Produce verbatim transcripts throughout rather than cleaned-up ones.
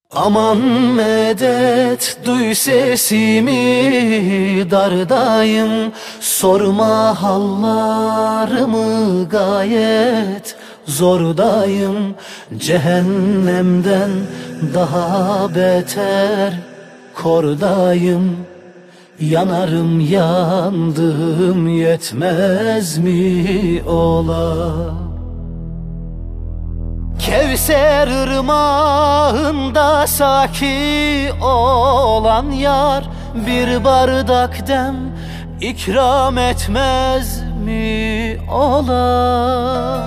Aman medet, duy sesimi, dardayım. Sorma hallarımı, gayet zordayım. Cehennemden daha beter kordayım. Yanarım yandım, yetmez mi ola? Kevser ırmağında saki olan yar, bir bardak dem ikram etmez mi ola?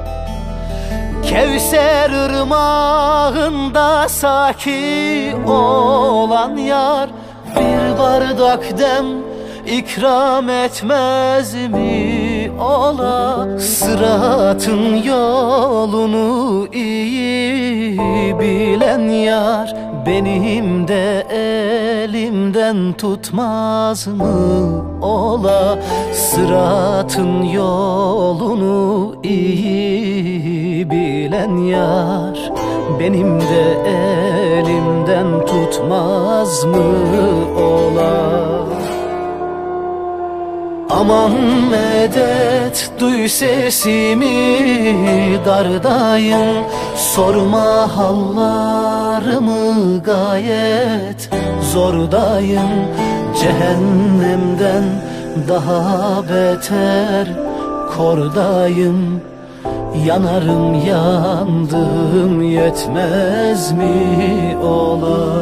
Kevser ırmağında saki olan yar, bir bardak dem ikram etmez mi ola? Sıratın yolunu iyi bilen yar, benim de elimden tutmaz mı ola? Sıratın yolunu iyi bilen yar, benim de elimden tutmaz mı ola? Aman medet, duy sesimi, dardayım. Sorma hallarımı, gayet zordayım. Cehennemden daha beter kordayım. Yanarım yandım, yetmez mi ola?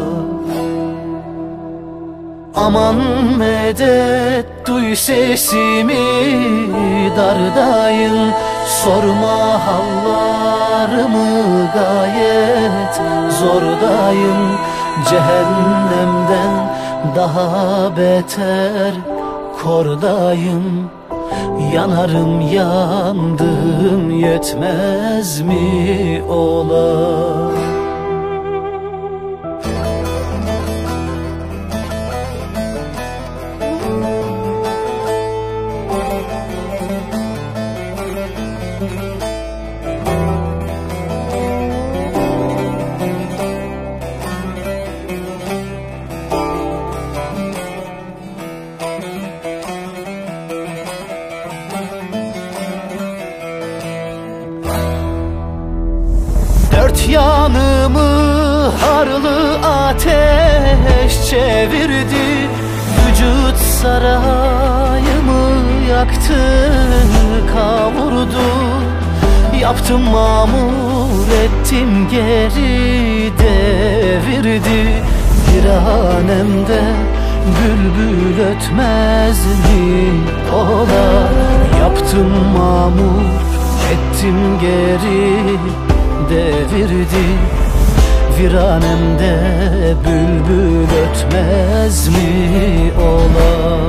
Aman medet, duy sesimi, dardayım. Sorma hallarımı, gayet zordayım. Cehennemden daha beter kordayım. Yanarım yandım, yetmez mi ola? Dört yanımı harlı ateş çevirdi. Vücut sarayımı yaktı, kavurdu. Yaptım mamur, ettim geri devirdi. Viranemde bülbül ötmez mi ola? Yaptım mamur, ettim geri devirdi. Viranemde bülbül ötmez mi ola?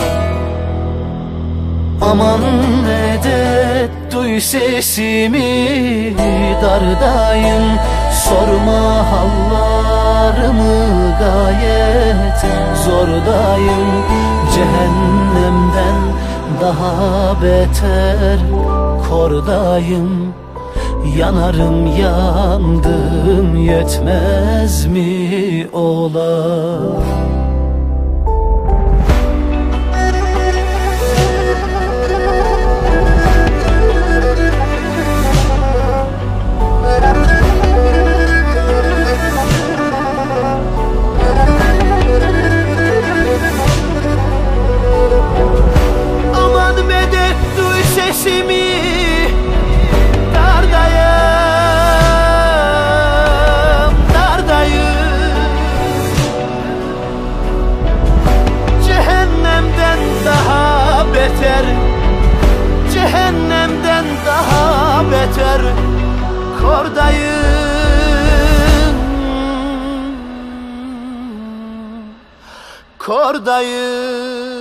Aman medet, duy sesimi, dardayım. Sorma hallarımı, gayet zordayım. Cehennemden daha beter kordayım. Yanarım yandım, yetmez mi ola? Aman medet, duy sesimi, cehennemden daha beter kordayım, kordayım.